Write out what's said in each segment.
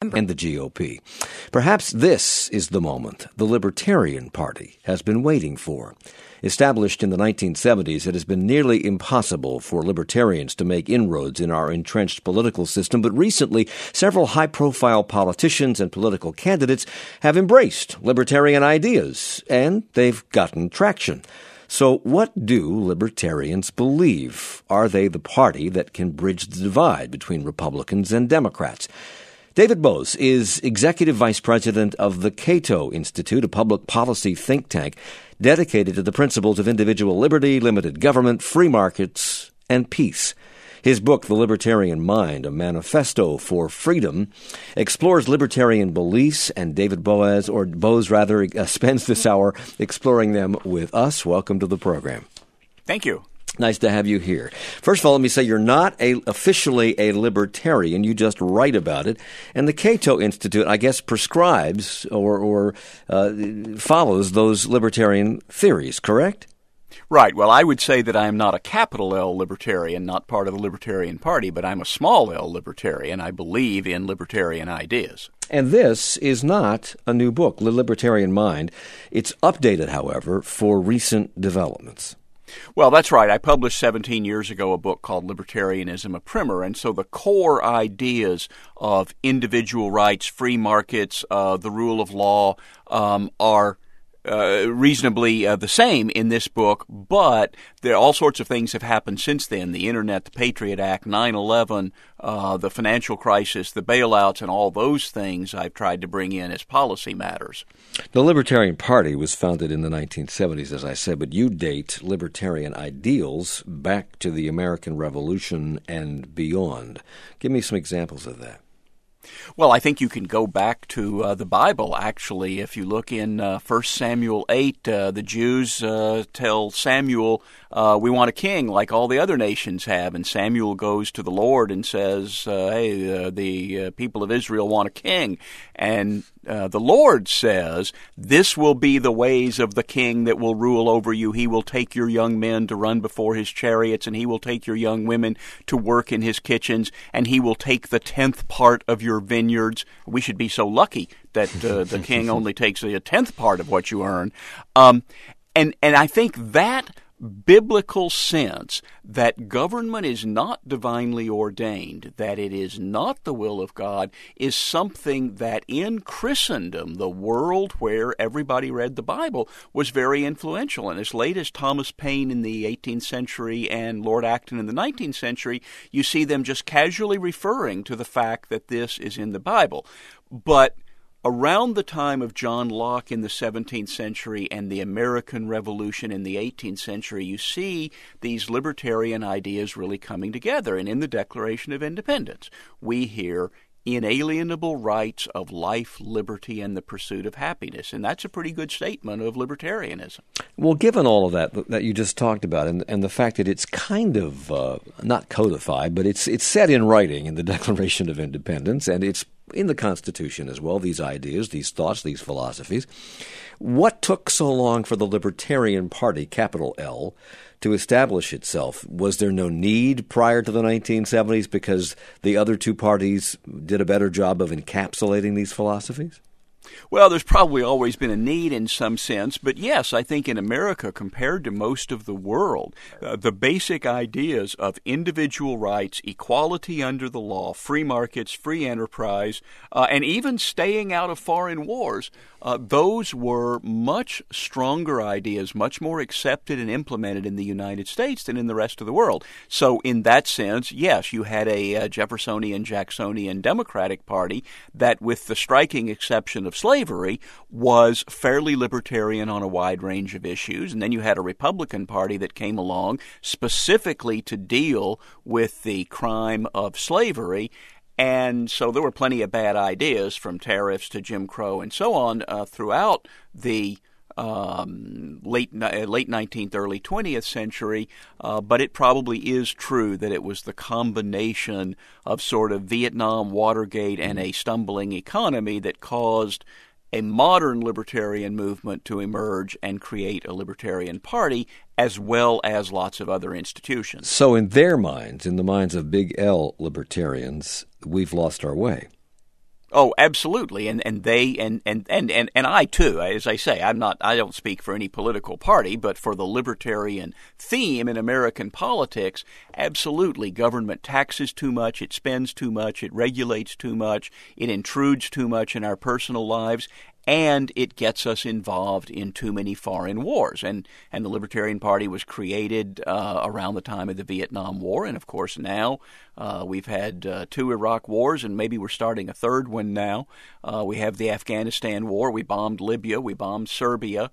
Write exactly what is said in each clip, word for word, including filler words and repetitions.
November. And the G O P. Perhaps this is the moment the Libertarian Party has been waiting for. Established in the nineteen seventies, it has been nearly impossible for libertarians to make inroads in our entrenched political system, but recently several high-profile politicians and political candidates have embraced libertarian ideas, and they've gotten traction. So what do libertarians believe? Are they the party that can bridge the divide between Republicans and Democrats? David Boaz is Executive Vice President of the Cato Institute, a public policy think tank dedicated to the principles of individual liberty, limited government, free markets, and peace. His book, The Libertarian Mind, a manifesto for freedom, explores libertarian beliefs, and David Boaz, or Boaz rather, uh, spends this hour exploring them with us. Welcome to the program. Thank you. Nice to have you here. First of all, let me say you're not a, officially a libertarian. You just write about it. And the Cato Institute, I guess, prescribes or, or uh, follows those libertarian theories, correct? Right. Well, I would say that I am not a capital L libertarian, not part of the Libertarian Party, but I'm a small L libertarian. I believe in libertarian ideas. And this is not a new book, The Libertarian Mind. It's updated, however, for recent developments. Well, that's right. I published seventeen years ago a book called Libertarianism, a Primer, and so the core ideas of individual rights, free markets, uh, the rule of law um, are uh, reasonably uh, the same in this book, but there all sorts of things have happened since then. The Internet, the Patriot Act, nine eleven, uh, the financial crisis, the bailouts, and all those things I've tried to bring in as policy matters. The Libertarian Party was founded in the nineteen seventies, as I said, but you date libertarian ideals back to the American Revolution and beyond. Give me some examples of that. Well, I think you can go back to uh, the Bible, actually. If you look in uh, First Samuel eight, uh, the Jews uh, tell Samuel, uh, we want a king like all the other nations have. And Samuel goes to the Lord and says, uh, hey, uh, the uh, people of Israel want a king. And uh, the Lord says, this will be the ways of the king that will rule over you. He will take your young men to run before his chariots, and he will take your young women to work in his kitchens, and he will take the tenth part of your vineyards. We should be so lucky that uh, the king only takes a tenth part of what you earn. Um, and, and I think that biblical sense that government is not divinely ordained, that it is not the will of God, is something that in Christendom, the world where everybody read the Bible, was very influential. And as late as Thomas Paine in the eighteenth century and Lord Acton in the nineteenth century, you see them just casually referring to the fact that this is in the Bible. But around the time of John Locke in the seventeenth century and the American Revolution in the eighteenth century, you see these libertarian ideas really coming together. And in the Declaration of Independence, we hear inalienable rights of life, liberty, and the pursuit of happiness. And that's a pretty good statement of libertarianism. Well, given all of that that you just talked about, and, and the fact that it's kind of uh, not codified, but it's it's set in writing in the Declaration of Independence, and it's in the Constitution as well, these ideas, these thoughts, these philosophies. What took so long for the Libertarian Party, capital L, to establish itself? Was there no need prior to the nineteen seventies because the other two parties did a better job of encapsulating these philosophies? Well, there's probably always been a need in some sense, but yes, I think in America, compared to most of the world, uh, the basic ideas of individual rights, equality under the law, free markets, free enterprise, uh, and even staying out of foreign wars, uh, those were much stronger ideas, much more accepted and implemented in the United States than in the rest of the world. So in that sense, yes, you had a uh, Jeffersonian, Jacksonian Democratic Party that, with the striking exception of slavery, was fairly libertarian on a wide range of issues. And then you had a Republican Party that came along specifically to deal with the crime of slavery. And so there were plenty of bad ideas, from tariffs to Jim Crow and so on, uh, throughout the Um, late late nineteenth, early twentieth century, uh, but it probably is true that it was the combination of sort of Vietnam, Watergate, and a stumbling economy that caused a modern libertarian movement to emerge and create a libertarian party, as well as lots of other institutions. So in their minds, in the minds of big L libertarians, we've lost our way. Oh, absolutely, and and they and, and, and, and, and I too. As I say, I'm not. I don't speak for any political party, but for the libertarian theme in American politics, absolutely, government taxes too much, it spends too much, it regulates too much, it intrudes too much in our personal lives, and it gets us involved in too many foreign wars. And and the Libertarian Party was created uh, around the time of the Vietnam War, and of course now uh, we've had uh, two Iraq wars, and maybe we're starting a third one now. Uh, we have the Afghanistan War. We bombed Libya. We bombed Serbia.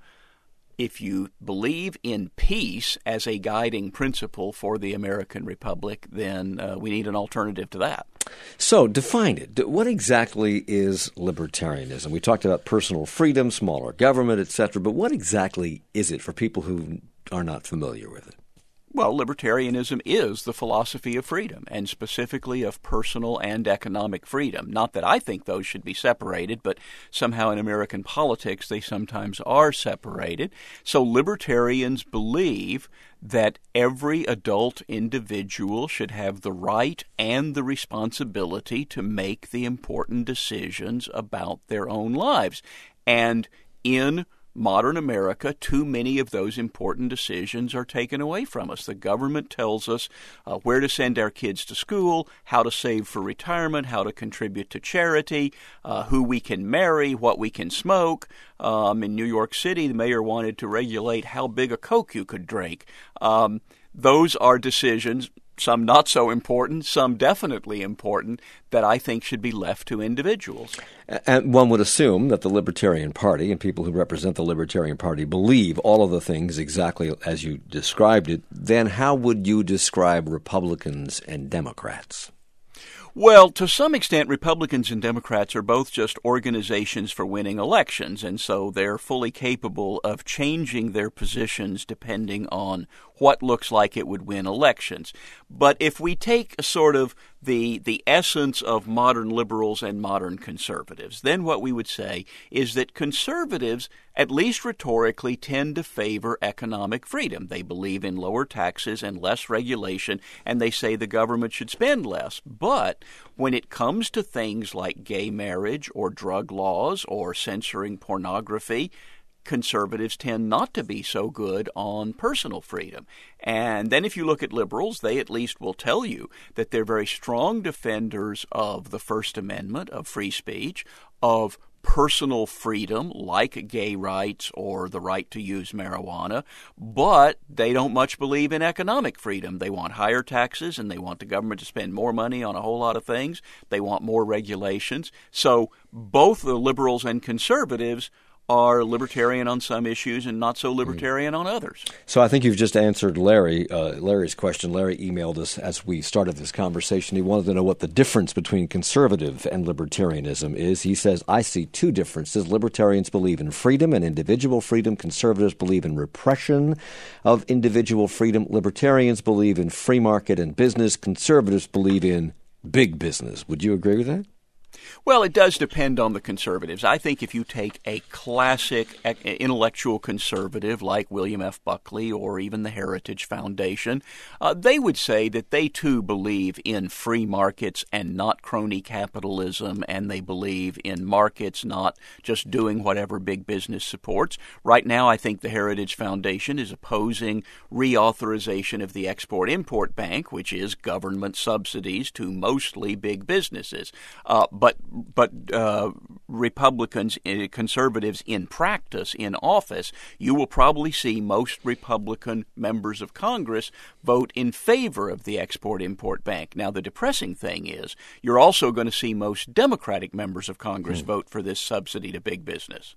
If you believe in peace as a guiding principle for the American Republic, then uh, we need an alternative to that. So define it. What exactly is libertarianism? We talked about personal freedom, smaller government, et cetera, but what exactly is it for people who are not familiar with it? Well, libertarianism is the philosophy of freedom, and specifically of personal and economic freedom. Not that I think those should be separated, but somehow in American politics they sometimes are separated. So libertarians believe that every adult individual should have the right and the responsibility to make the important decisions about their own lives. And in modern America, too many of those important decisions are taken away from us. The government tells us uh, where to send our kids to school, how to save for retirement, how to contribute to charity, uh, who we can marry, what we can smoke. Um, in New York City, the mayor wanted to regulate how big a Coke you could drink. Um, those are decisions, some not so important, some definitely important, that I think should be left to individuals. And one would assume that the Libertarian Party and people who represent the Libertarian Party believe all of the things exactly as you described it. Then how would you describe Republicans and Democrats? Well, to some extent, Republicans and Democrats are both just organizations for winning elections, and so they're fully capable of changing their positions depending on what looks like it would win elections. But if we take sort of the the essence of modern liberals and modern conservatives, then what we would say is that conservatives, at least rhetorically, tend to favor economic freedom. They believe in lower taxes and less regulation, and they say the government should spend less. But when it comes to things like gay marriage or drug laws or censoring pornography, conservatives tend not to be so good on personal freedom. And then if you look at liberals, they at least will tell you that they're very strong defenders of the First Amendment, of free speech, of personal freedom like gay rights or the right to use marijuana, but they don't much believe in economic freedom. They want higher taxes and they want the government to spend more money on a whole lot of things. They want more regulations. So both the liberals and conservatives are libertarian on some issues and not so libertarian on others. So I think you've just answered Larry, uh, Larry's question. Larry emailed us as we started this conversation. He wanted to know what the difference between conservative and libertarianism is. He says, I see two differences. Libertarians believe in freedom and individual freedom. Conservatives believe in repression of individual freedom. Libertarians believe in free market and business. Conservatives believe in big business. Would you agree with that? Well, it does depend on the conservatives. I think if you take a classic intellectual conservative like William F. Buckley or even the Heritage Foundation, uh, they would say that they too believe in free markets and not crony capitalism, and they believe in markets, not just doing whatever big business supports. Right now, I think the Heritage Foundation is opposing reauthorization of the Export-Import Bank, which is government subsidies to mostly big businesses. Uh, but But uh, Republicans, uh, conservatives in practice, in office, you will probably see most Republican members of Congress vote in favor of the Export-Import Bank. Now, the depressing thing is you're also going to see most Democratic members of Congress mm. vote for this subsidy to big business.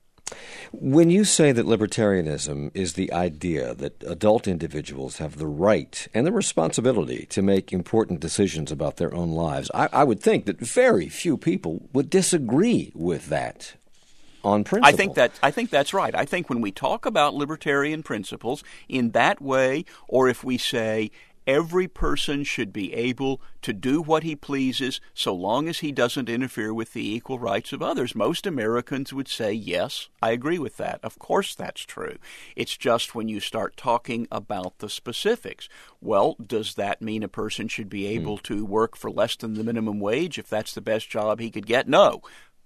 When you say that libertarianism is the idea that adult individuals have the right and the responsibility to make important decisions about their own lives, I, I would think that very few people would disagree with that on principle. I think that I think that's right. I think when we talk about libertarian principles in that way, or if we say every person should be able to do what he pleases so long as he doesn't interfere with the equal rights of others, most Americans would say, yes, I agree with that. Of course that's true. It's just when you start talking about the specifics. Well, does that mean a person should be able hmm. to work for less than the minimum wage if that's the best job he could get? No.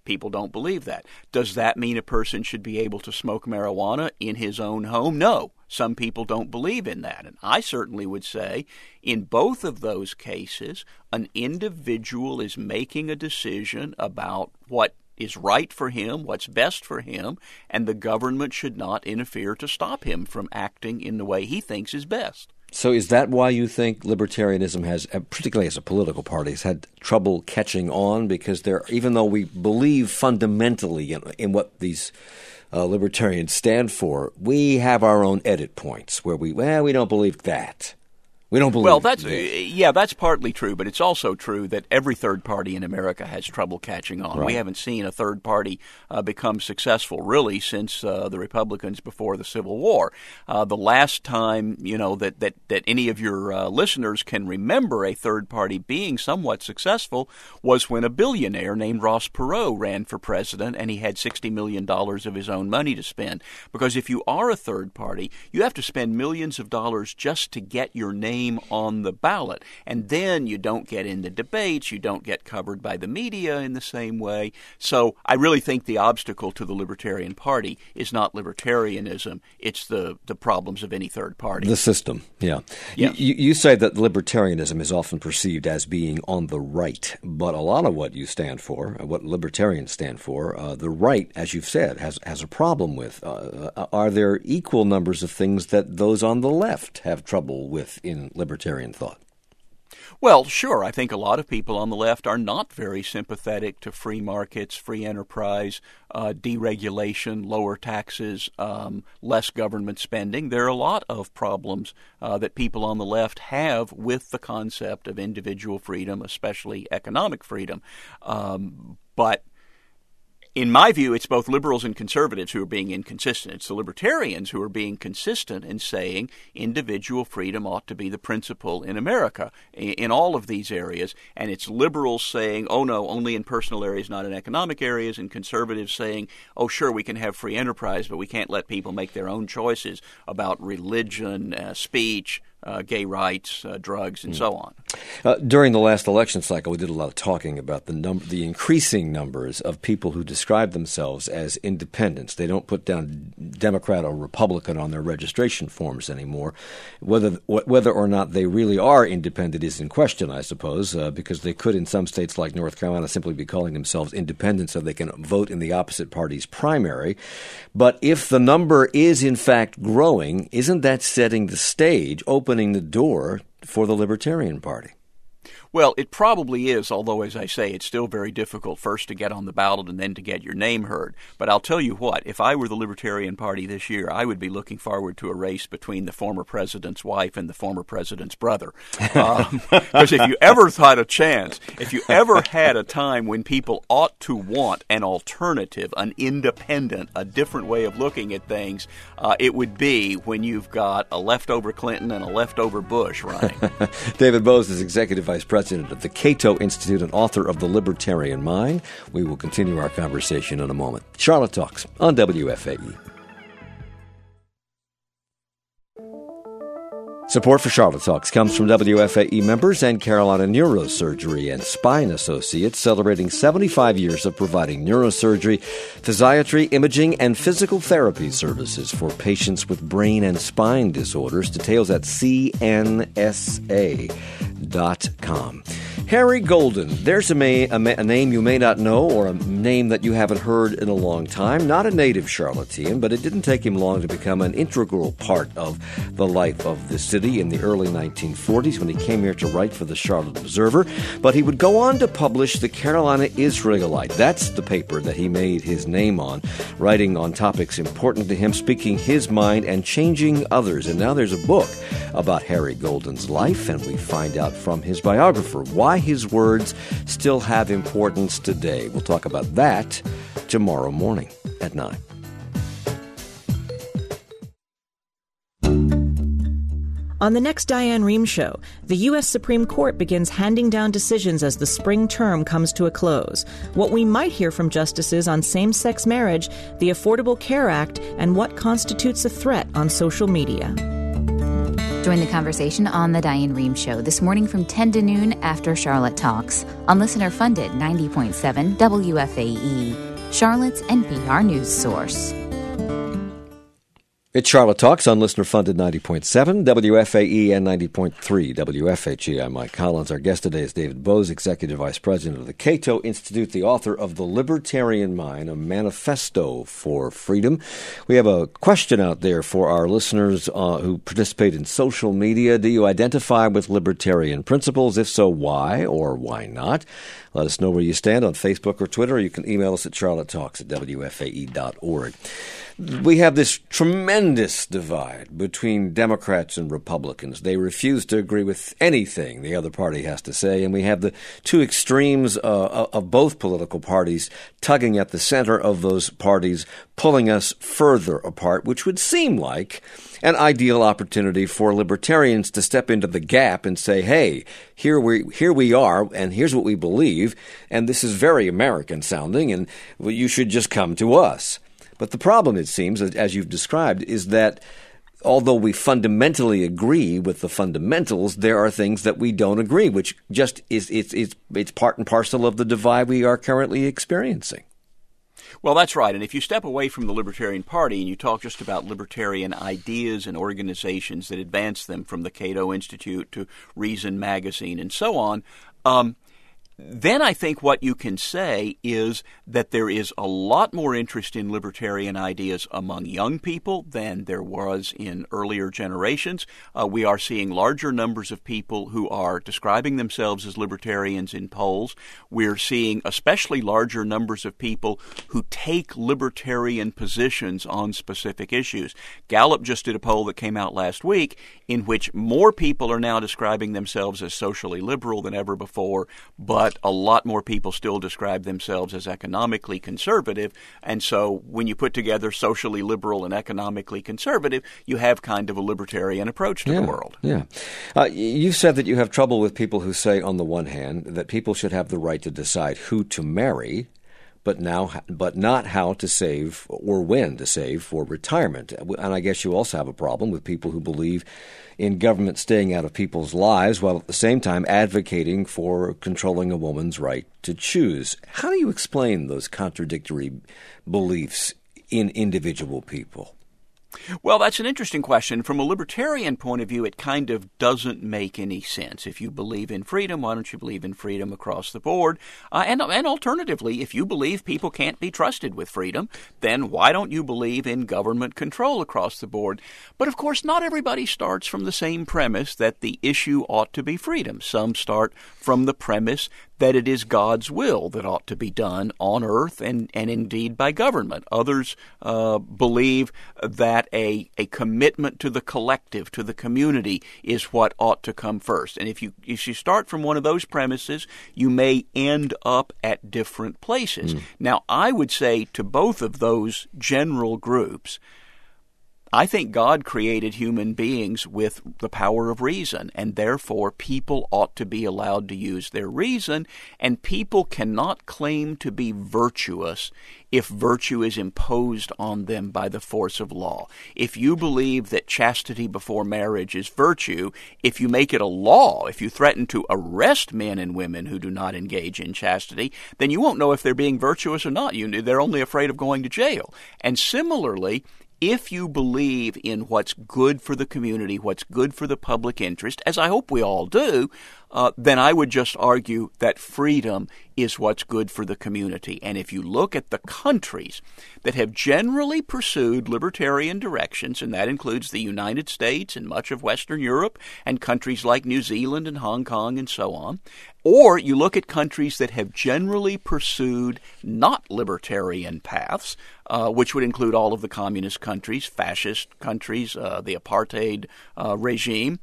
People don't believe that. Does that mean a person should be able to smoke marijuana in his own home? No. Some people don't believe in that. And I certainly would say in both of those cases, an individual is making a decision about what is right for him, what's best for him, and the government should not interfere to stop him from acting in the way he thinks is best. So is that why you think libertarianism has, particularly as a political party, has had trouble catching on? Because there, even though we believe fundamentally in, in what these uh, libertarians stand for, we have our own edit points where we, well, we don't believe that. We don't believe Well, that's this. yeah, that's partly true, but it's also true that every third party in America has trouble catching on. Right. We haven't seen a third party uh, become successful really since uh, the Republicans before the Civil War. Uh, the last time, you know, that that, that any of your uh, listeners can remember a third party being somewhat successful was when a billionaire named Ross Perot ran for president, and he had sixty million dollars of his own money to spend. Because if you are a third party, you have to spend millions of dollars just to get your name on the ballot. And then you don't get into debates, you don't get covered by the media in the same way. So I really think the obstacle to the Libertarian Party is not libertarianism, it's the, the problems of any third party. The system, yeah. Yes. You, you say that libertarianism is often perceived as being on the right, but a lot of what you stand for, what libertarians stand for, uh, the right, as you've said, has, has a problem with. Uh, are there equal numbers of things that those on the left have trouble with in libertarian thought? Well, sure. I think a lot of people on the left are not very sympathetic to free markets, free enterprise, uh, deregulation, lower taxes, um, less government spending. There are a lot of problems uh, that people on the left have with the concept of individual freedom, especially economic freedom. Um, but in my view, it's both liberals and conservatives who are being inconsistent. It's the libertarians who are being consistent in saying individual freedom ought to be the principle in America in all of these areas. And it's liberals saying, oh, no, only in personal areas, not in economic areas, and conservatives saying, oh, sure, we can have free enterprise, but we can't let people make their own choices about religion, uh, speech, Uh, gay rights, uh, drugs, and mm. so on. Uh, during the last election cycle, we did a lot of talking about the number, the increasing numbers of people who describe themselves as independents. They don't put down Democrat or Republican on their registration forms anymore. Whether whether or not they really are independent is in question, I suppose, uh, because they could, in some states like North Carolina, simply be calling themselves independent so they can vote in the opposite party's primary. But if the number is in fact growing, isn't that setting the stage, opening the door for the Libertarian Party? Well, it probably is, although, as I say, it's still very difficult first to get on the ballot and then to get your name heard. But I'll tell you what, if I were the Libertarian Party this year, I would be looking forward to a race between the former president's wife and the former president's brother. Because um, if you ever had a chance, if you ever had a time when people ought to want an alternative, an independent, a different way of looking at things, uh, it would be when you've got a leftover Clinton and a leftover Bush running. David Boaz is Executive Vice President of the Cato Institute and author of The Libertarian Mind. We will continue our conversation in a moment. Charlotte Talks on W F A E. Support for Charlotte Talks comes from W F A E members and Carolina Neurosurgery and Spine Associates, celebrating seventy-five years of providing neurosurgery, physiatry, imaging, and physical therapy services for patients with brain and spine disorders. Details at C N S A dot com. Harry Golden. There's a, may, a, a name you may not know, or a name that you haven't heard in a long time. Not a native Charlottean, but it didn't take him long to become an integral part of the life of the city in the early nineteen forties when he came here to write for the Charlotte Observer. But he would go on to publish the Carolina Israelite. That's the paper that he made his name on, writing on topics important to him, speaking his mind, and changing others. And now there's a book about Harry Golden's life, and we find out from his biographer why his words still have importance today. We'll talk about that tomorrow morning at nine. On the next Diane Rehm Show, the U S Supreme Court begins handing down decisions as the spring term comes to a close. What we might hear from justices on same-sex marriage, the Affordable Care Act, and what constitutes a threat on social media. Join the conversation on The Diane Rehm Show this morning from ten to noon after Charlotte Talks on listener-funded ninety point seven W F A E, Charlotte's N P R news source. It's Charlotte Talks on listener-funded ninety point seven W F A E and ninety point three W F H E. I'm Mike Collins. Our guest today is David Boaz, Executive Vice President of the Cato Institute, the author of The Libertarian Mind, a manifesto for freedom. We have a question out there for our listeners uh, who participate in social media. Do you identify with libertarian principles? If so, why or why not? Let us know where you stand on Facebook or Twitter, or you can email us at charlottetalks at W F A E dot org. We have this tremendous divide between Democrats and Republicans. They refuse to agree with anything the other party has to say, and we have the two extremes uh, of both political parties tugging at the center of those parties, pulling us further apart, which would seem like an ideal opportunity for libertarians to step into the gap and say, hey, here we here we are, and here's what we believe, and this is very American sounding, and well, you should just come to us. But the problem, it seems, as you've described, is that although we fundamentally agree with the fundamentals, there are things that we don't agree, which just is it's it's it's part and parcel of the divide we are currently experiencing. Well, that's right. And if you step away from the Libertarian Party and you talk just about libertarian ideas and organizations that advance them, from the Cato Institute to Reason Magazine and so on, um, then I think what you can say is that there is a lot more interest in libertarian ideas among young people than there was in earlier generations. Uh, we are seeing larger numbers of people who are describing themselves as libertarians in polls. We're seeing especially larger numbers of people who take libertarian positions on specific issues. Gallup just did a poll that came out last week in which more people are now describing themselves as socially liberal than ever before, but But a lot more people still describe themselves as economically conservative. And so when you put together socially liberal and economically conservative, you have kind of a libertarian approach to yeah, the world. Yeah. Uh, you said that you have trouble with people who say, on the one hand, that people should have the right to decide who to marry, but now, but not how to save or when to save for retirement. And I guess you also have a problem with people who believe in government staying out of people's lives while at the same time advocating for controlling a woman's right to choose. How do you explain those contradictory beliefs in individual people? Well, that's an interesting question. From a libertarian point of view, it kind of doesn't make any sense. If you believe in freedom, why don't you believe in freedom across the board? Uh, and, and alternatively, if you believe people can't be trusted with freedom, then why don't you believe in government control across the board? But of course, not everybody starts from the same premise that the issue ought to be freedom. Some start from the premise that it is God's will that ought to be done on earth and, and indeed by government. Others uh, believe that a, a commitment to the collective, to the community, is what ought to come first. And if you if you start from one of those premises, you may end up at different places. Mm. Now, I would say to both of those general groups, I think God created human beings with the power of reason, and therefore people ought to be allowed to use their reason, and people cannot claim to be virtuous if virtue is imposed on them by the force of law. If you believe that chastity before marriage is virtue, if you make it a law, if you threaten to arrest men and women who do not engage in chastity, then you won't know if they're being virtuous or not. You, they're only afraid of going to jail. And similarly, if you believe in what's good for the community, what's good for the public interest, as I hope we all do, uh, then I would just argue that freedom is what's good for the community. And if you look at the countries that have generally pursued libertarian directions, and that includes the United States and much of Western Europe and countries like New Zealand and Hong Kong and so on, or you look at countries that have generally pursued not libertarian paths, uh, which would include all of the communist countries, fascist countries, uh, the apartheid uh, regime,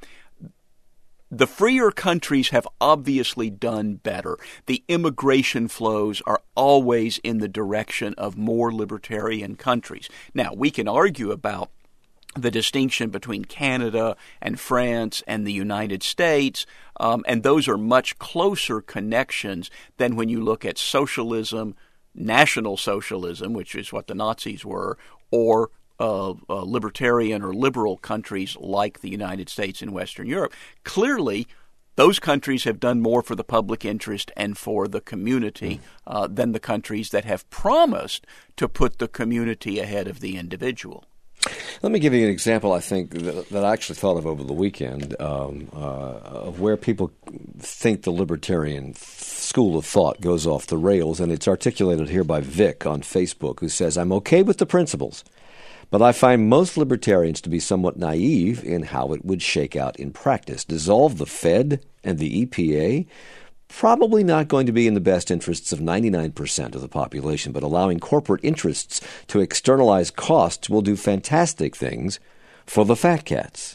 the freer countries have obviously done better. The immigration flows are always in the direction of more libertarian countries. Now, we can argue about the distinction between Canada and France and the United States, um, and those are much closer connections than when you look at socialism, National Socialism, which is what the Nazis were, or uh, uh, libertarian or liberal countries like the United States and Western Europe. Clearly, those countries have done more for the public interest and for the community uh, than the countries that have promised to put the community ahead of the individual. Let me give you an example, I think, that, that I actually thought of over the weekend, um, uh, of where people think the libertarian school of thought goes off the rails, and it's articulated here by Vic on Facebook, who says, "I'm okay with the principles, but I find most libertarians to be somewhat naive in how it would shake out in practice. Dissolve the Fed and the E P A? Probably not going to be in the best interests of ninety-nine percent of the population, but allowing corporate interests to externalize costs will do fantastic things for the fat cats."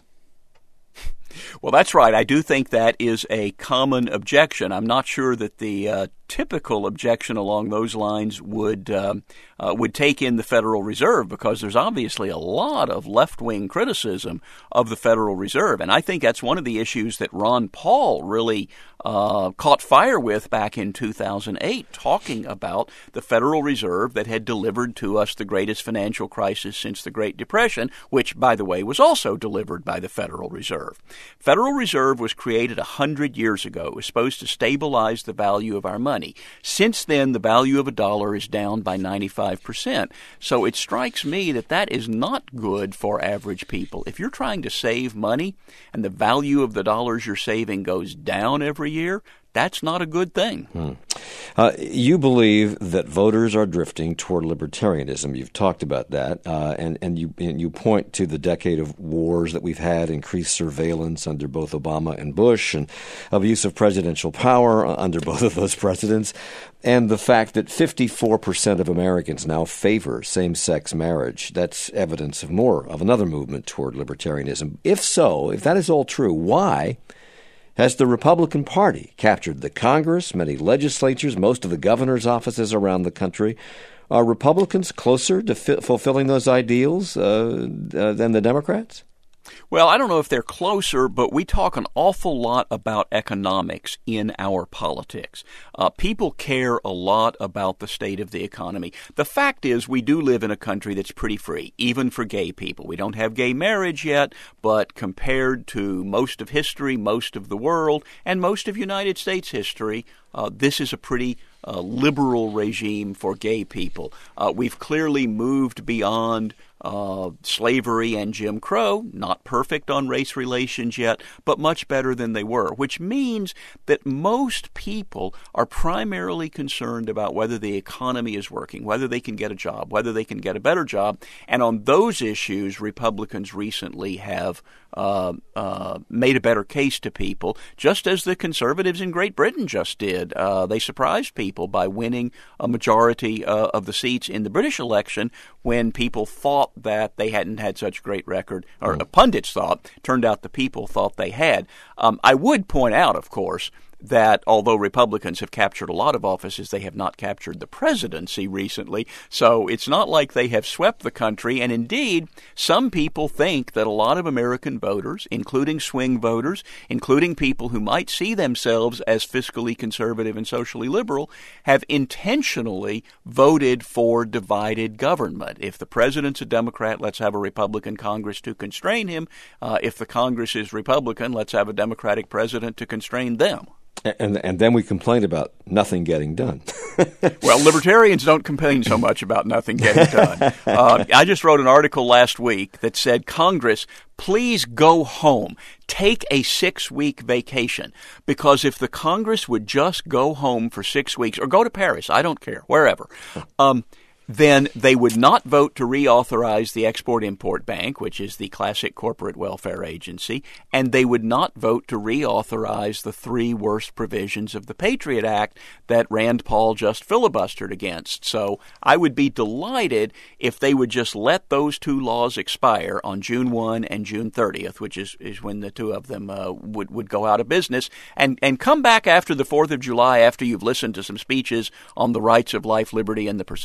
Well, that's right. I do think that is a common objection. I'm not sure that the uh, typical objection along those lines would um, uh, would take in the Federal Reserve, because there's obviously a lot of left-wing criticism of the Federal Reserve. And I think that's one of the issues that Ron Paul really uh, caught fire with back in two thousand eight, talking about the Federal Reserve that had delivered to us the greatest financial crisis since the Great Depression, which, by the way, was also delivered by the Federal Reserve. Federal Reserve was created one hundred years ago. It was supposed to stabilize the value of our money. Since then, the value of a dollar is down by ninety-five percent. So it strikes me that that is not good for average people. If you're trying to save money and the value of the dollars you're saving goes down every year, that's not a good thing. Hmm. Uh, you believe that voters are drifting toward libertarianism. You've talked about that, uh, and, and, you, and you point to the decade of wars that we've had, increased surveillance under both Obama and Bush, and abuse of presidential power under both of those presidents, and the fact that fifty-four percent of Americans now favor same-sex marriage. That's evidence of more of another movement toward libertarianism. If so, if that is all true, why has the Republican Party captured the Congress, many legislatures, most of the governor's offices around the country? Are Republicans closer to fi- fulfilling those ideals uh, uh, than the Democrats? Well, I don't know if they're closer, but we talk an awful lot about economics in our politics. Uh, people care a lot about the state of the economy. The fact is, we do live in a country that's pretty free, even for gay people. We don't have gay marriage yet, but compared to most of history, most of the world, and most of United States history, uh, this is a pretty uh, liberal regime for gay people. Uh, we've clearly moved beyond Uh, slavery and Jim Crow, not perfect on race relations yet, but much better than they were, which means that most people are primarily concerned about whether the economy is working, whether they can get a job, whether they can get a better job. And on those issues, Republicans recently have uh, uh, made a better case to people, just as the conservatives in Great Britain just did. Uh, they surprised people by winning a majority uh, of the seats in the British election when people thought that they hadn't had such a great record, or mm. pundits thought. Turned out the people thought they had. Um, I would point out, of course, that although Republicans have captured a lot of offices, they have not captured the presidency recently. So it's not like they have swept the country. And indeed, some people think that a lot of American voters, including swing voters, including people who might see themselves as fiscally conservative and socially liberal, have intentionally voted for divided government. If the president's a Democrat, let's have a Republican Congress to constrain him. Uh, if the Congress is Republican, let's have a Democratic president to constrain them. And and then we complain about nothing getting done. Well, libertarians don't complain so much about nothing getting done. Uh, I just wrote an article last week that said, Congress, please go home. Take a six-week vacation. Because if the Congress would just go home for six weeks, or go to Paris, I don't care, wherever, um, then they would not vote to reauthorize the Export-Import Bank, which is the classic corporate welfare agency, and they would not vote to reauthorize the three worst provisions of the Patriot Act that Rand Paul just filibustered against. So I would be delighted if they would just let those two laws expire on June first and June thirtieth, which is, is when the two of them uh, would, would go out of business, and, and come back after the fourth of July after you've listened to some speeches on the rights of life, liberty, and the pursuit of happiness.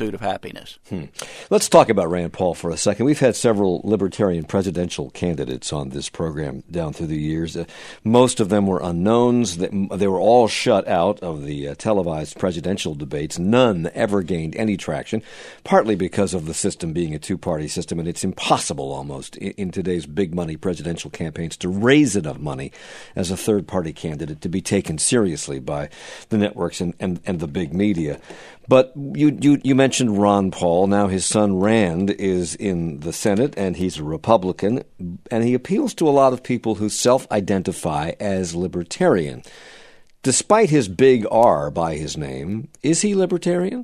happiness. Hmm. Let's talk about Rand Paul for a second. We've had several libertarian presidential candidates on this program down through the years. Uh, most of them were unknowns. They were all shut out of the uh, televised presidential debates. None ever gained any traction, partly because of the system being a two-party system, and it's impossible almost in, in today's big-money presidential campaigns to raise enough money as a third-party candidate to be taken seriously by the networks and, and, and the big media. But you, you you mentioned Ron Paul. Now his son Rand is in the Senate, and he's a Republican, and he appeals to a lot of people who self-identify as libertarian. Despite his big R by his name, is he libertarian?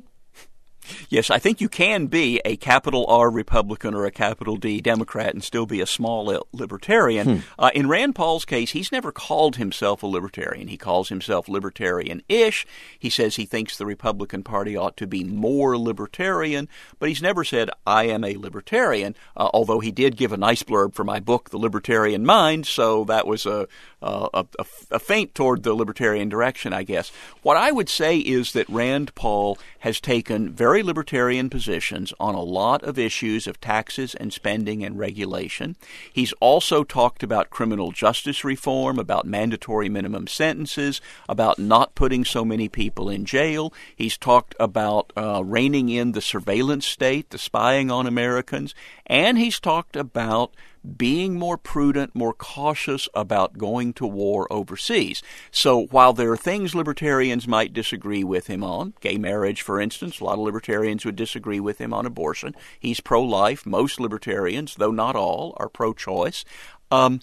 Yes, I think you can be a capital R Republican or a capital D Democrat and still be a small L libertarian. Hmm. Uh, in Rand Paul's case, he's never called himself a libertarian. He calls himself libertarian-ish. He says he thinks the Republican Party ought to be more libertarian, but he's never said, I am a libertarian, uh, although he did give a nice blurb for my book, The Libertarian Mind, so that was a, a, a, a feint toward the libertarian direction, I guess. What I would say is that Rand Paul has taken very libertarian positions on a lot of issues of taxes and spending and regulation. He's also talked about criminal justice reform, about mandatory minimum sentences, about not putting so many people in jail. He's talked about uh, reining in the surveillance state, the spying on Americans, and he's talked about being more prudent, more cautious about going to war overseas. So while there are things libertarians might disagree with him on, gay marriage, for instance, a lot of libertarians would disagree with him on abortion. He's pro-life. Most libertarians, though not all, are pro-choice. Um,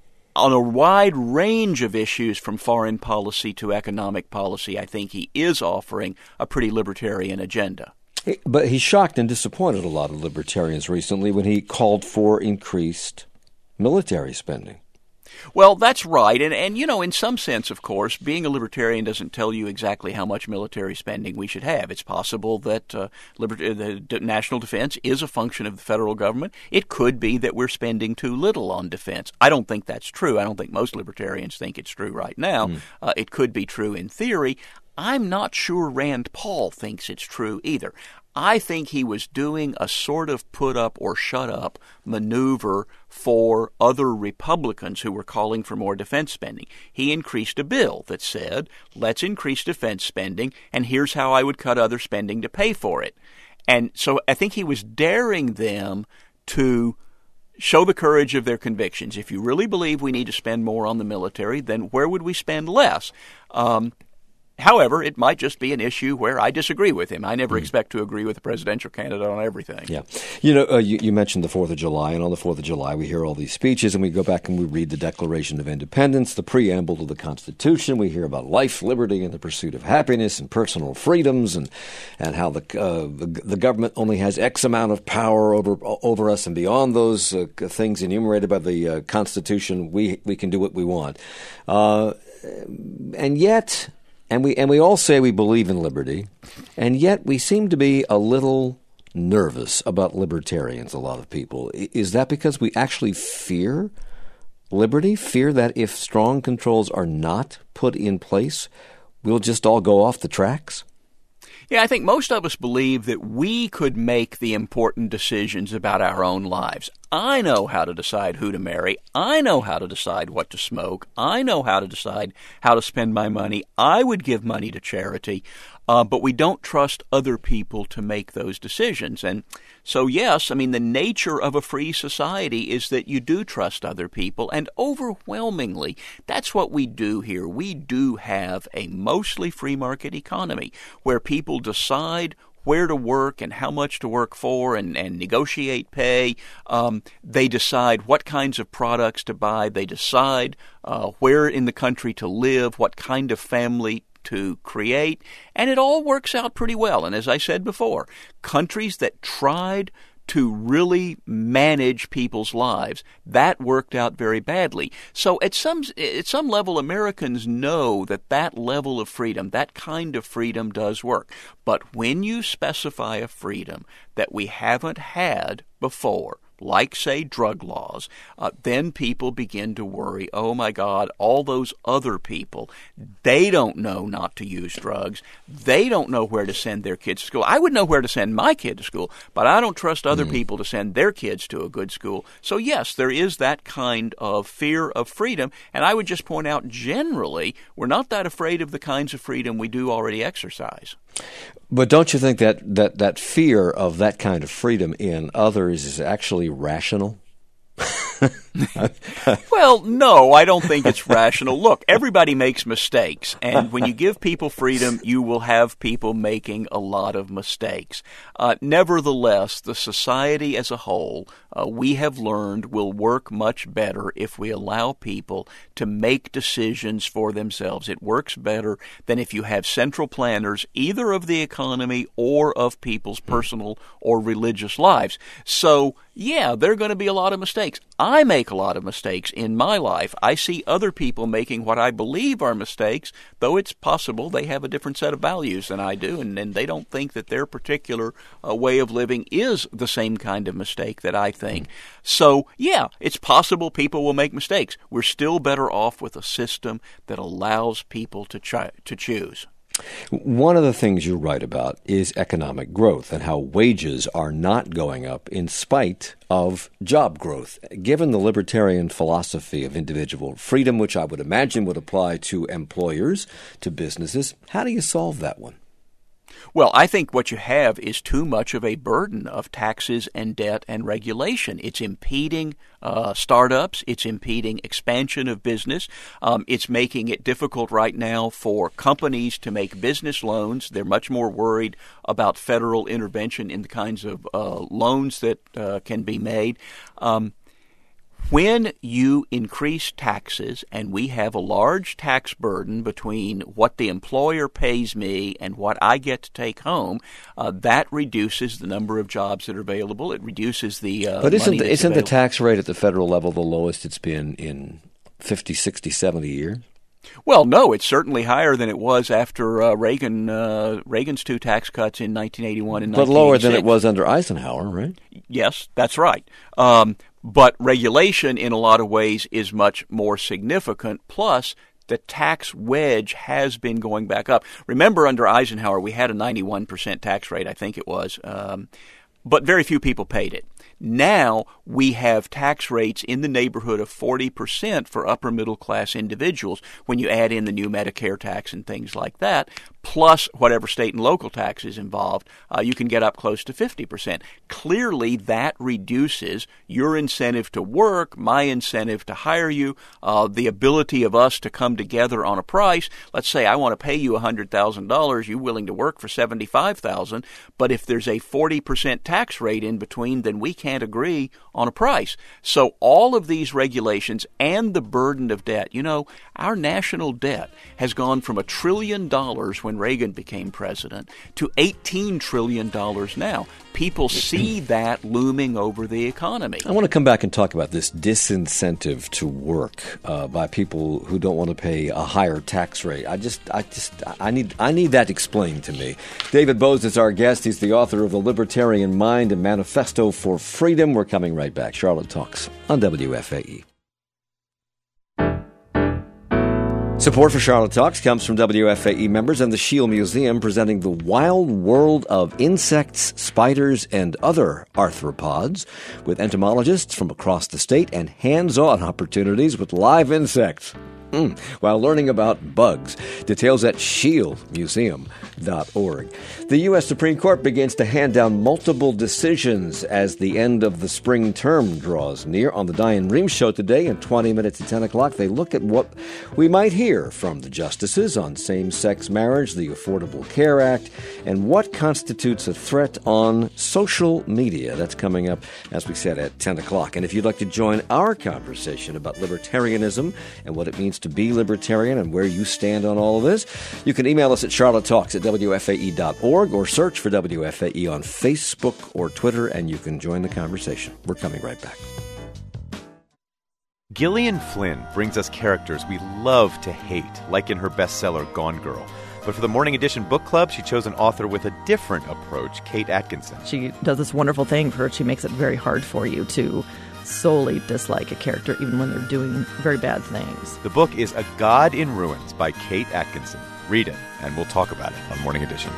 on a wide range of issues from foreign policy to economic policy, I think he is offering a pretty libertarian agenda. But he shocked and disappointed a lot of libertarians recently when he called for increased military spending. Well, that's right. And, and, you know, in some sense, of course, being a libertarian doesn't tell you exactly how much military spending we should have. It's possible that uh, liber- the d- national defense is a function of the federal government. It could be that we're spending too little on defense. I don't think that's true. I don't think most libertarians think it's true right now. Mm. Uh, it could be true in theory. I'm not sure Rand Paul thinks it's true either. I think he was doing a sort of put up or shut up maneuver for other Republicans who were calling for more defense spending. He increased a bill that said, let's increase defense spending, and here's how I would cut other spending to pay for it. And so I think he was daring them to show the courage of their convictions. If you really believe we need to spend more on the military, then where would we spend less? Um, However, it might just be an issue where I disagree with him. I never mm. expect to agree with a presidential candidate on everything. Yeah. You know, uh, you, you mentioned the fourth of July, and on the fourth of July we hear all these speeches, and we go back and we read the Declaration of Independence, the preamble to the Constitution. We hear about life, liberty, and the pursuit of happiness and personal freedoms, and and how the uh, the, the government only has X amount of power over over us, and beyond those uh, things enumerated by the uh, Constitution, we, we can do what we want. Uh, and yet... And we and we all say we believe in liberty, and yet we seem to be a little nervous about libertarians, a lot of people. Is that because we actually fear liberty, fear that if strong controls are not put in place, we'll just all go off the tracks? Yeah, I think most of us believe that we could make the important decisions about our own lives. I know how to decide who to marry. I know how to decide what to smoke. I know how to decide how to spend my money. I would give money to charity, uh, but we don't trust other people to make those decisions. And so, yes, I mean, the nature of a free society is that you do trust other people, and overwhelmingly, that's what we do here. We do have a mostly free market economy where people decide where to work and how much to work for and, and negotiate pay. Um, they decide what kinds of products to buy. They decide uh, where in the country to live, what kind of family to create, and it all works out pretty well. And as I said before, countries that tried to really manage people's lives, that worked out very badly. So at some at some level, Americans know that that level of freedom, that kind of freedom does work. But when you specify a freedom that we haven't had before, like, say, drug laws, uh, then people begin to worry, oh, my God, all those other people, they don't know not to use drugs. They don't know where to send their kids to school. I would know where to send my kid to school, but I don't trust other mm. people to send their kids to a good school. So, yes, there is that kind of fear of freedom, and I would just point out generally we're not that afraid of the kinds of freedom we do already exercise. But don't you think that, that, that fear of that kind of freedom in others is actually rational? Well, no, I don't think it's rational. Look, everybody makes mistakes, and when you give people freedom, you will have people making a lot of mistakes. Uh, nevertheless, the society as a whole, uh, we have learned, will work much better if we allow people to make decisions for themselves. It works better than if you have central planners, either of the economy or of people's personal or religious lives. So, yeah, there are going to be a lot of mistakes. I make a lot of mistakes in my life. I see other people making what I believe are mistakes, though it's possible they have a different set of values than I do, and, and they don't think that their particular uh, way of living is the same kind of mistake that I think. So, yeah, it's possible people will make mistakes. We're still better off with a system that allows people to ch- to choose. One of the things you write about is economic growth and how wages are not going up in spite of job growth. Given the libertarian philosophy of individual freedom, which I would imagine would apply to employers, to businesses, how do you solve that one? Well, I think what you have is too much of a burden of taxes and debt and regulation. It's impeding uh, startups. It's impeding expansion of business. Um, it's making it difficult right now for companies to make business loans. They're much more worried about federal intervention in the kinds of uh, loans that uh, can be made. Um, When you increase taxes, and we have a large tax burden between what the employer pays me and what I get to take home, uh, that reduces the number of jobs that are available. It reduces the uh, But isn't money that's isn't the available. tax rate at the federal level the lowest it's been in fifty, sixty, seventy years? Well, no, it's certainly higher than it was after uh, Reagan uh, Reagan's two tax cuts in nineteen eighty-one and But nineteen eighty-six. lower than it was under Eisenhower, right? Yes, that's right. Um, but regulation in a lot of ways is much more significant. Plus, the tax wedge has been going back up. Remember, under Eisenhower, we had a ninety-one percent tax rate, I think it was, um, but very few people paid it. Now we have tax rates in the neighborhood of forty percent for upper middle class individuals when you add in the new Medicare tax and things like that, plus whatever state and local tax is involved, uh, you can get up close to fifty percent. Clearly that reduces your incentive to work, my incentive to hire you, uh, the ability of us to come together on a price. Let's say I want to pay you one hundred thousand dollars, you're willing to work for seventy-five thousand dollars, but if there's a forty percent tax rate in between, then we can't agree on a price. So all of these regulations and the burden of debt, you know, our national debt has gone from a trillion dollars when Reagan became president to eighteen trillion dollars now. People see that looming over the economy. I want to come back and talk about this disincentive to work uh, by people who don't want to pay a higher tax rate. I just, I just, I need, I need that explained to me. David Boaz is our guest. He's the author of The Libertarian Mind and Manifesto for Freedom. We're coming right back. Charlotte Talks on W F A E. Support for Charlotte Talks comes from W F A E members and the Scheele Museum, presenting the wild world of insects, spiders, and other arthropods with entomologists from across the state and hands-on opportunities with live insects. Mm, while learning about bugs. Details at scheele museum dot org. The U S Supreme Court begins to hand down multiple decisions as the end of the spring term draws near. On the Diane Rehm Show today, in twenty minutes at ten o'clock, they look at what we might hear from the justices on same-sex marriage, the Affordable Care Act, and what constitutes a threat on social media. That's coming up, as we said, at ten o'clock. And if you'd like to join our conversation about libertarianism and what it means to be libertarian and where you stand on all of this, you can email us at charlotte talks at W F A E dot org or search for W F A E on Facebook or Twitter, and you can join the conversation. We're coming right back. Gillian Flynn brings us characters we love to hate, like in her bestseller Gone Girl. But for the Morning Edition Book Club, she chose an author with a different approach, Kate Atkinson. She does this wonderful thing for her. She makes it very hard for you to solely dislike a character, even when they're doing very bad things. The book is A God in Ruins by Kate Atkinson. Read it, and we'll talk about it on Morning Edition.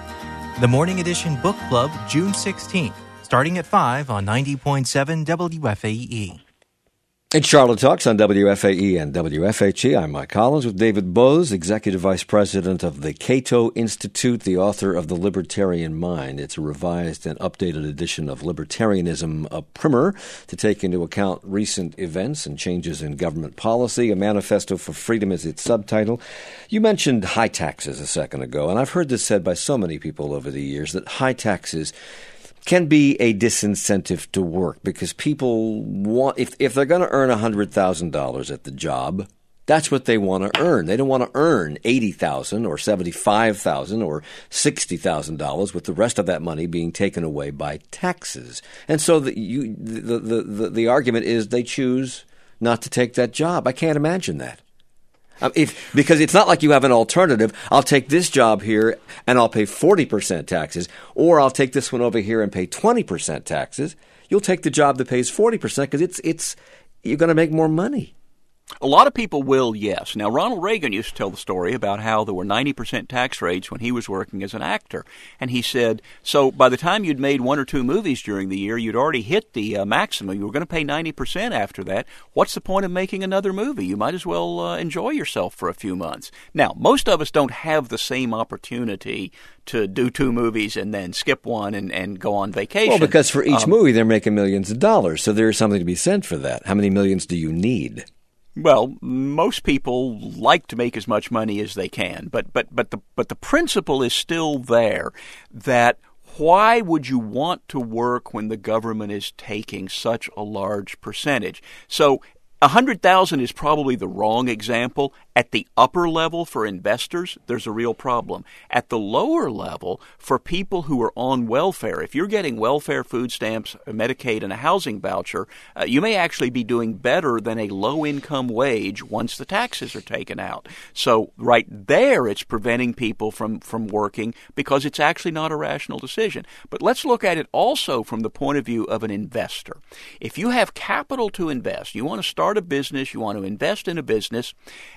The Morning Edition Book Club, June sixteenth, starting at five on ninety point seven W F A E. It's Charlotte Talks on W F A E and W F H E. I'm Mike Collins with David Bose, Executive Vice President of the Cato Institute, the author of The Libertarian Mind. It's a revised and updated edition of Libertarianism, a primer to take into account recent events and changes in government policy. A Manifesto for Freedom is its subtitle. You mentioned high taxes a second ago, and I've heard this said by so many people over the years that high taxes can be a disincentive to work because people want, if if they're going to earn one hundred thousand dollars at the job, that's what they want to earn. They don't want to earn eighty thousand dollars or seventy-five thousand dollars or sixty thousand dollars with the rest of that money being taken away by taxes. And so the, you, the, the, the, the argument is they choose not to take that job. I can't imagine that. Um, if because it's not like you have an alternative. I'll take this job here and I'll pay forty percent taxes, or I'll take this one over here and pay twenty percent taxes. You'll take the job that pays forty percent because it's it's you're going to make more money. A lot of people will, yes. Now, Ronald Reagan used to tell the story about how there were ninety percent tax rates when he was working as an actor. And he said, so by the time you'd made one or two movies during the year, you'd already hit the uh, maximum. You were going to pay ninety percent after that. What's the point of making another movie? You might as well uh, enjoy yourself for a few months. Now, most of us don't have the same opportunity to do two movies and then skip one and, and go on vacation. Well, because for each um, movie, they're making millions of dollars. So there's something to be said for that. How many millions do you need? Well, most people like to make as much money as they can, but but but the but the principle is still there that why would you want to work when the government is taking such a large percentage? So one hundred thousand is probably the wrong example. At the upper level for investors, there's a real problem. At the lower level, for people who are on welfare, if you're getting welfare, food stamps, Medicaid, and a housing voucher, uh, you may actually be doing better than a low-income wage once the taxes are taken out. So right there, it's preventing people from, from working because it's actually not a rational decision. But let's look at it also from the point of view of an investor. If you have capital to invest, you want to start a business, you want to invest in a business,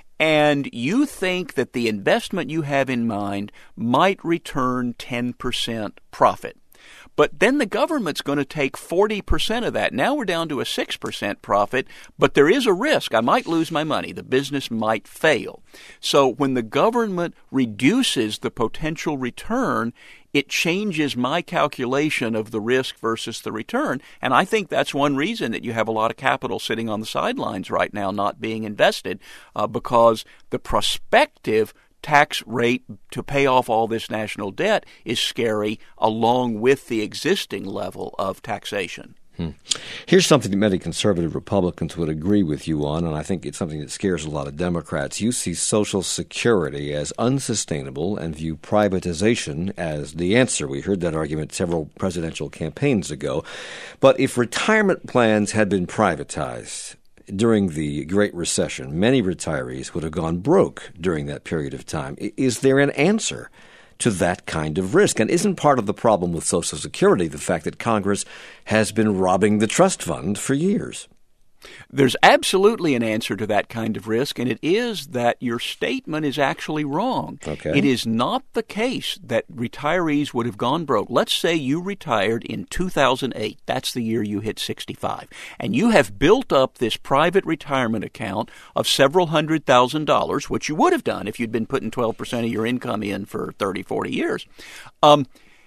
and you think that the investment you have in mind might return ten percent profit. But then the government's going to take forty percent of that. Now we're down to a six percent profit, but there is a risk. I might lose my money. The business might fail. So when the government reduces the potential return, it changes my calculation of the risk versus the return. And I think that's one reason that you have a lot of capital sitting on the sidelines right now not being invested, uh, because the prospective tax rate to pay off all this national debt is scary along with the existing level of taxation. Hmm. Here's something that many conservative Republicans would agree with you on, and I think it's something that scares a lot of Democrats. You see Social Security as unsustainable and view privatization as the answer. We heard that argument several presidential campaigns ago. But if retirement plans had been privatized during the Great Recession, many retirees would have gone broke during that period of time. Is there an answer to that kind of risk? And isn't part of the problem with Social Security the fact that Congress has been robbing the trust fund for years? There's absolutely an answer to that kind of risk, and it is that your statement is actually wrong. Okay. It is not the case that retirees would have gone broke. Let's say you retired in two thousand eight. That's the year you hit sixty-five. And you have built up this private retirement account of several hundred thousand dollars, which you would have done if you'd been putting twelve percent of your income in for thirty, forty years. Um,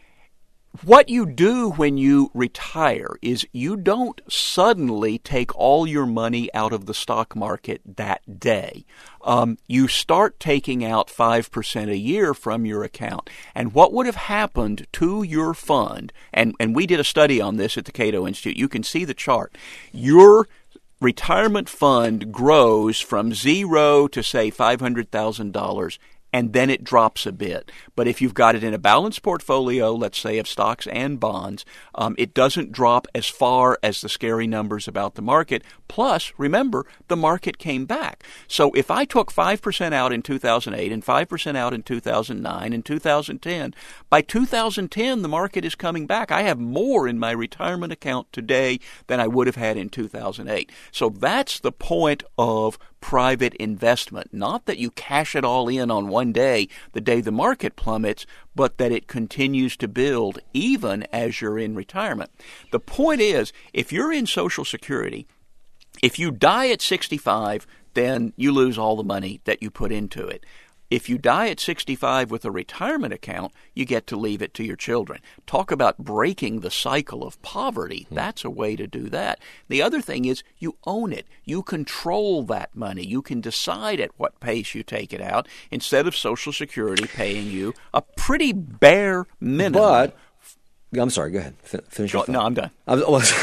What you do when you retire is you don't suddenly take all your money out of the stock market that day. Um, you start taking out five percent a year from your account. And what would have happened to your fund, and, and we did a study on this at the Cato Institute, you can see the chart, your retirement fund grows from zero to, say, five hundred thousand dollars and then it drops a bit. But if you've got it in a balanced portfolio, let's say of stocks and bonds, um, it doesn't drop as far as the scary numbers about the market. Plus, remember, the market came back. So if I took five percent out in two thousand eight and five percent out in two thousand nine and two thousand ten, by two thousand ten, the market is coming back. I have more in my retirement account today than I would have had in two thousand eight. So that's the point of private investment. Not that you cash it all in on one day, the day the market plummets, but that it continues to build even as you're in retirement. The point is, if you're in Social Security, if you die at sixty-five, then you lose all the money that you put into it. If you die at sixty-five with a retirement account, you get to leave it to your children. Talk about breaking the cycle of poverty. That's a way to do that. The other thing is you own it. You control that money. You can decide at what pace you take it out instead of Social Security paying you a pretty bare minimum. But I'm sorry. Go ahead. Fin- finish your thought. No, I'm done. I was,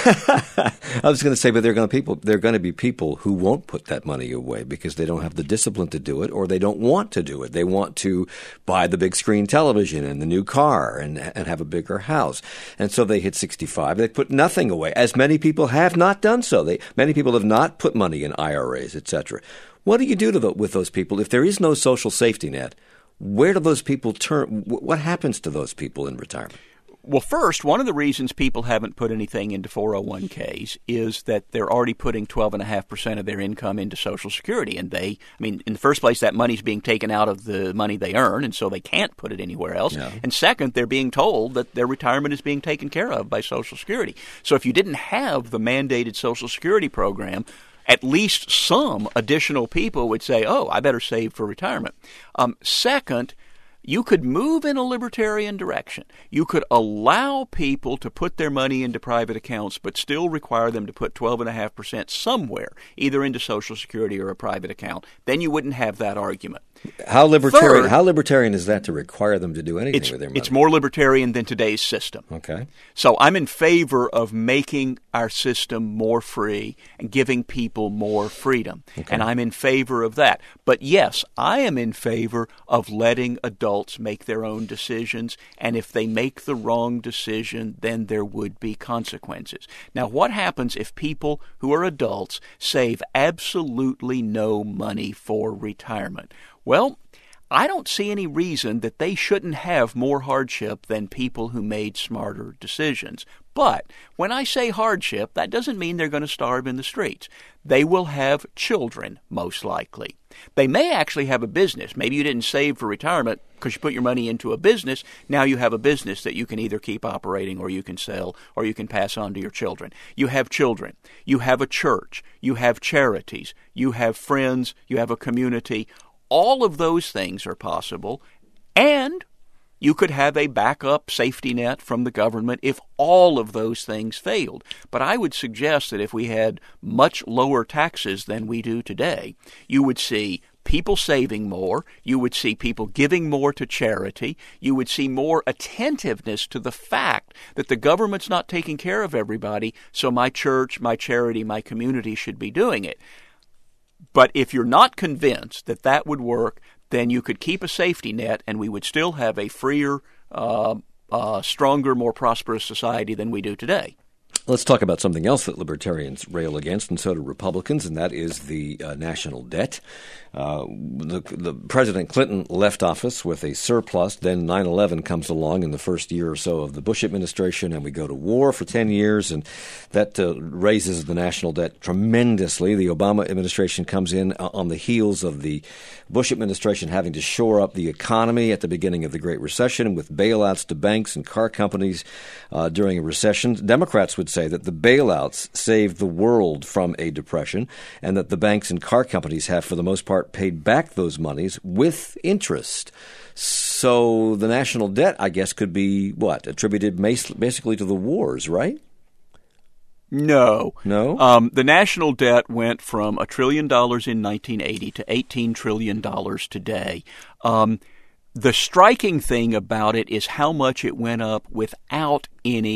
I was going to say, but there are going to people. There are going to be people who won't put that money away because they don't have the discipline to do it, or they don't want to do it. They want to buy the big screen television and the new car and and have a bigger house, and so they hit sixty-five. They put nothing away. As many people have not done so. They many people have not put money in I R As, et cetera. What do you do to the, with those people if there is no social safety net? Where do those people turn? What happens to those people in retirement? Well, first, one of the reasons people haven't put anything into four oh one k's is that they're already putting twelve point five percent of their income into Social Security. And they, I mean, in the first place, that money's being taken out of the money they earn, and so they can't put it anywhere else. No. And second, they're being told that their retirement is being taken care of by Social Security. So if you didn't have the mandated Social Security program, at least some additional people would say, oh, I better save for retirement. Um, second, you could move in a libertarian direction. You could allow people to put their money into private accounts, but still require them to put twelve point five percent somewhere, either into Social Security or a private account. Then you wouldn't have that argument. How libertarian? Third, how libertarian is that to require them to do anything with their money? It's more libertarian than today's system. Okay. So I'm in favor of making our system more free and giving people more freedom. Okay. And I'm in favor of that. But yes, I am in favor of letting adults make their own decisions. And if they make the wrong decision, then there would be consequences. Now, what happens if people who are adults save absolutely no money for retirement? Well, I don't see any reason that they shouldn't have more hardship than people who made smarter decisions. But when I say hardship, that doesn't mean they're going to starve in the streets. They will have children, most likely. They may actually have a business. Maybe you didn't save for retirement because you put your money into a business. Now you have a business that you can either keep operating or you can sell or you can pass on to your children. You have children. You have a church. You have charities. You have friends. You have a community. All of those things are possible, and you could have a backup safety net from the government if all of those things failed. But I would suggest that if we had much lower taxes than we do today, you would see people saving more, you would see people giving more to charity, you would see more attentiveness to the fact that the government's not taking care of everybody, so my church, my charity, my community should be doing it. But if you're not convinced that that would work, then you could keep a safety net and we would still have a freer, uh, uh, stronger, more prosperous society than we do today. Let's talk about something else that libertarians rail against, and so do Republicans, and that is the uh, national debt. Uh, the, the President Clinton left office with a surplus. Then nine eleven comes along in the first year or so of the Bush administration, and we go to war for ten years, and that uh, raises the national debt tremendously. The Obama administration comes in on the heels of the Bush administration having to shore up the economy at the beginning of the Great Recession with bailouts to banks and car companies uh, during a recession. Democrats would say that the bailouts saved the world from a depression, and that the banks and car companies have, for the most part, paid back those monies with interest. So the national debt, I guess, could be, what, attributed basically to the wars, right? No. No? Um, the national debt went from a trillion dollars in nineteen eighty to eighteen trillion dollars today. Um, the striking thing about it is how much it went up without any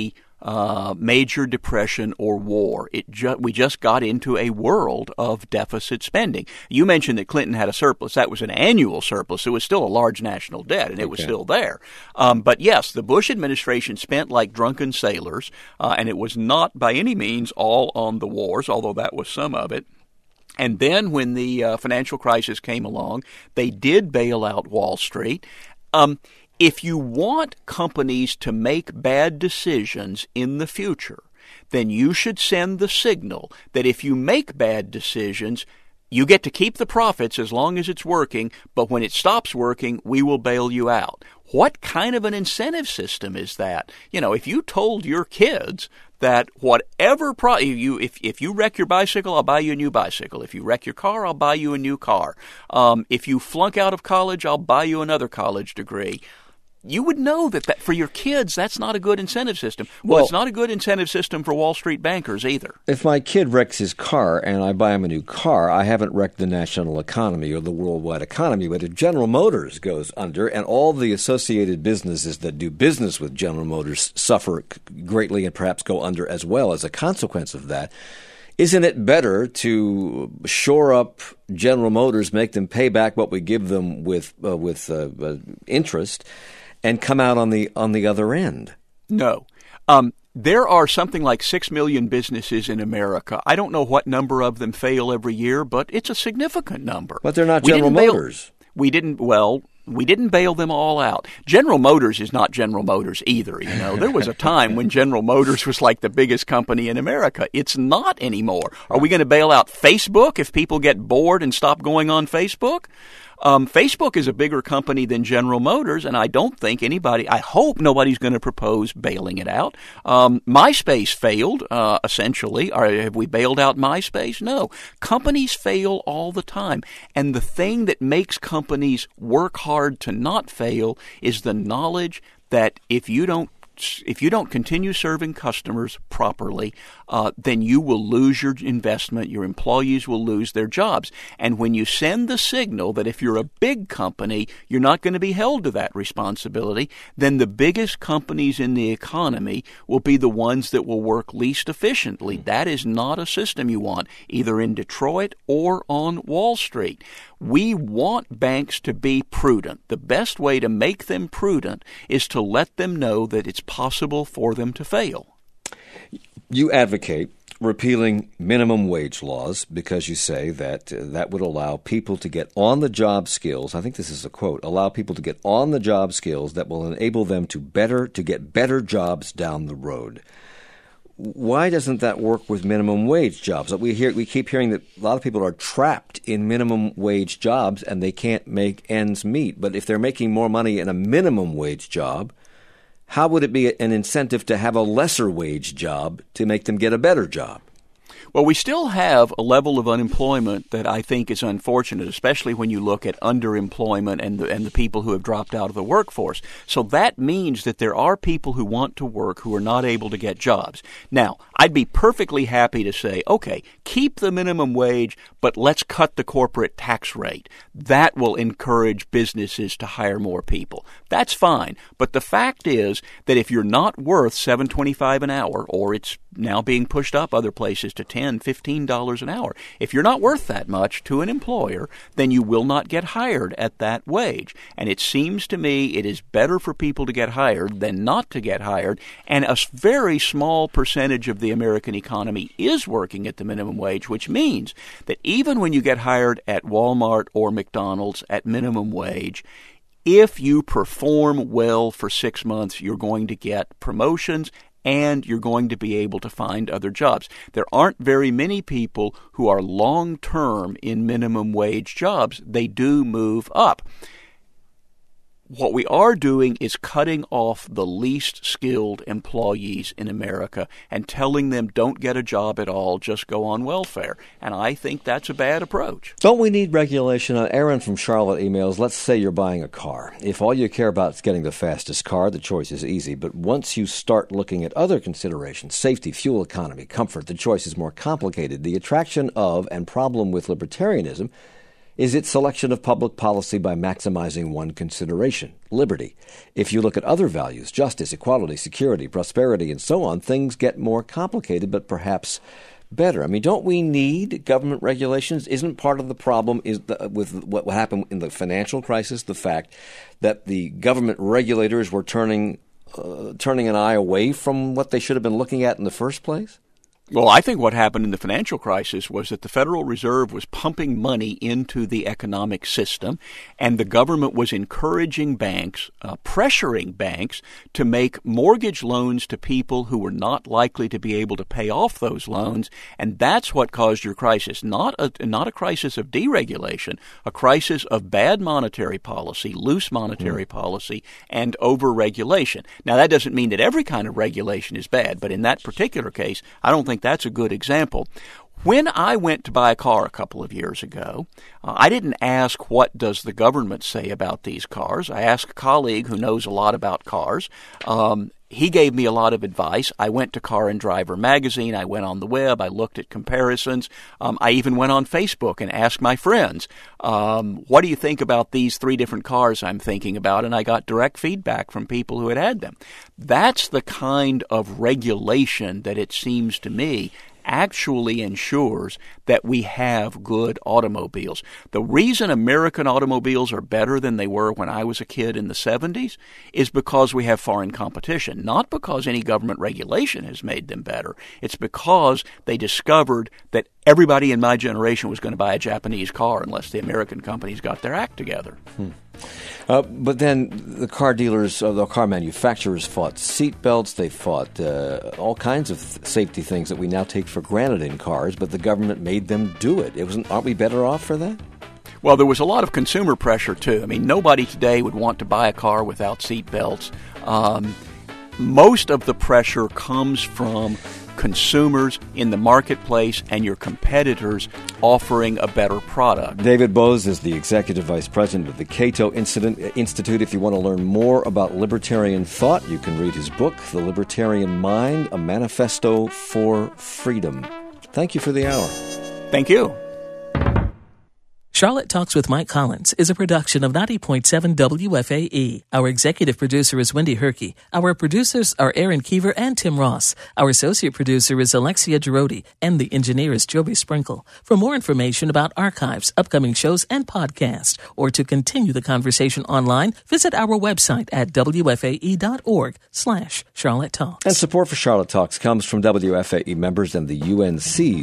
uh, major depression or war. It ju- we just got into a world of deficit spending. You mentioned that Clinton had a surplus. That was an annual surplus. It was still a large national debt, and it okay. was still there. Um, but yes, the Bush administration spent like drunken sailors, uh, and it was not by any means all on the wars, although that was some of it. And then when the uh, financial crisis came along, they did bail out Wall Street. Um, if you want companies to make bad decisions in the future, then you should send the signal that if you make bad decisions, you get to keep the profits as long as it's working, but when it stops working, we will bail you out. What kind of an incentive system is that? You know, if you told your kids that whatever pro- you if if you wreck your bicycle, I'll buy you a new bicycle. If you wreck your car, I'll buy you a new car. Um, if you flunk out of college, I'll buy you another college degree. You would know that, that for your kids, that's not a good incentive system. Well, well, it's not a good incentive system for Wall Street bankers either. If my kid wrecks his car and I buy him a new car, I haven't wrecked the national economy or the worldwide economy. But if General Motors goes under and all the associated businesses that do business with General Motors suffer greatly and perhaps go under as well as a consequence of that, isn't it better to shore up General Motors, make them pay back what we give them with uh, with uh, uh, interest, and come out on the on the other end? No. Um, there are something like six million businesses in America. I don't know what number of them fail every year, but it's a significant number. But they're not General Motors. Bail, we didn't, well, we didn't bail them all out. General Motors is not General Motors either, you know. There was a time when General Motors was like the biggest company in America. It's not anymore. Are we going to bail out Facebook if people get bored and stop going on Facebook? Um, Facebook is a bigger company than General Motors, and I don't think anybody, I hope nobody's going to propose bailing it out. Um, MySpace failed, uh, essentially. Or have we bailed out MySpace? No. Companies fail all the time. And the thing that makes companies work hard to not fail is the knowledge that if you don't If you don't continue serving customers properly, uh, then you will lose your investment. Your employees will lose their jobs. And when you send the signal that if you're a big company, you're not going to be held to that responsibility, then the biggest companies in the economy will be the ones that will work least efficiently. That is not a system you want, either in Detroit or on Wall Street. We want banks to be prudent. The best way to make them prudent is to let them know that it's possible for them to fail. You advocate repealing minimum wage laws because you say that uh, that would allow people to get on-the-job skills. I think this is a quote, allow people to get on-the-job skills that will enable them to better to get better jobs down the road. Why doesn't that work with minimum wage jobs? We hear, we keep hearing that a lot of people are trapped in minimum wage jobs and they can't make ends meet. But if they're making more money in a minimum wage job, how would it be an incentive to have a lesser wage job to make them get a better job? Well, we still have a level of unemployment that I think is unfortunate, especially when you look at underemployment and the, and the people who have dropped out of the workforce. So that means that there are people who want to work who are not able to get jobs. Now, I'd be perfectly happy to say, okay, keep the minimum wage, but let's cut the corporate tax rate. That will encourage businesses to hire more people. That's fine. But the fact is that if you're not worth seven dollars and twenty-five cents an hour, or it's now being pushed up other places to ten dollars, fifteen dollars an hour. If you're not worth that much to an employer, then you will not get hired at that wage. And it seems to me it is better for people to get hired than not to get hired. And a very small percentage of the American economy is working at the minimum wage, which means that even when you get hired at Walmart or McDonald's at minimum wage, if you perform well for six months, you're going to get promotions and you're going to be able to find other jobs. There aren't very many people who are long-term in minimum wage jobs. They do move up. What we are doing is cutting off the least skilled employees in America and telling them don't get a job at all, just go on welfare. And I think that's a bad approach. Don't we need regulation? Uh, Aaron from Charlotte emails, let's say you're buying a car. If all you care about is getting the fastest car, the choice is easy. But once you start looking at other considerations, safety, fuel economy, comfort, the choice is more complicated. The attraction of and problem with libertarianism is its selection of public policy by maximizing one consideration, liberty. If you look at other values, justice, equality, security, prosperity, and so on, things get more complicated, but perhaps better. I mean, don't we need government regulations? Isn't part of the problem is the, with what happened in the financial crisis the fact that the government regulators were turning uh, turning an eye away from what they should have been looking at in the first place? Well, I think what happened in the financial crisis was that the Federal Reserve was pumping money into the economic system, and the government was encouraging banks, uh, pressuring banks to make mortgage loans to people who were not likely to be able to pay off those loans, and that's what caused your crisis. Not a, not a crisis of deregulation, a crisis of bad monetary policy, loose monetary mm. policy, and overregulation. Now, that doesn't mean that every kind of regulation is bad, but in that particular case, I don't think that's a good example. When I went to buy a car a couple of years ago, uh, I didn't ask what does the government say about these cars. I asked a colleague who knows a lot about cars. Um, he gave me a lot of advice. I went to Car and Driver magazine. I went on the web. I looked at comparisons. Um, I even went on Facebook and asked my friends, um, what do you think about these three different cars I'm thinking about? And I got direct feedback from people who had had them. That's the kind of regulation that it seems to me actually ensures that we have good automobiles. The reason American automobiles are better than they were when I was a kid in the seventies is because we have foreign competition, not because any government regulation has made them better. It's because they discovered that everybody in my generation was going to buy a Japanese car unless the American companies got their act together. Hmm. Uh, but then the car dealers, uh, the car manufacturers fought seat belts. They fought uh, all kinds of th- safety things that we now take for granted in cars, but the government made them do it. It wasn't. Aren't we better off for that? Well, there was a lot of consumer pressure, too. I mean, nobody today would want to buy a car without seat belts. Um, most of the pressure comes from consumers in the marketplace and your competitors offering a better product. David Boaz is the Executive Vice President of the Cato Institute. If you want to learn more about libertarian thought, you can read his book, The Libertarian Mind, A Manifesto for Freedom. Thank you for the hour. Thank you. Charlotte Talks with Mike Collins is a production of ninety point seven W F A E. Our executive producer is Wendy Herkey. Our producers are Aaron Keever and Tim Ross. Our associate producer is Alexia Girodi, and the engineer is Joby Sprinkle. For more information about archives, upcoming shows, and podcasts, or to continue the conversation online, visit our website at W F A E dot org slash Charlotte Talks. And support for Charlotte Talks comes from W F A E members and the U N C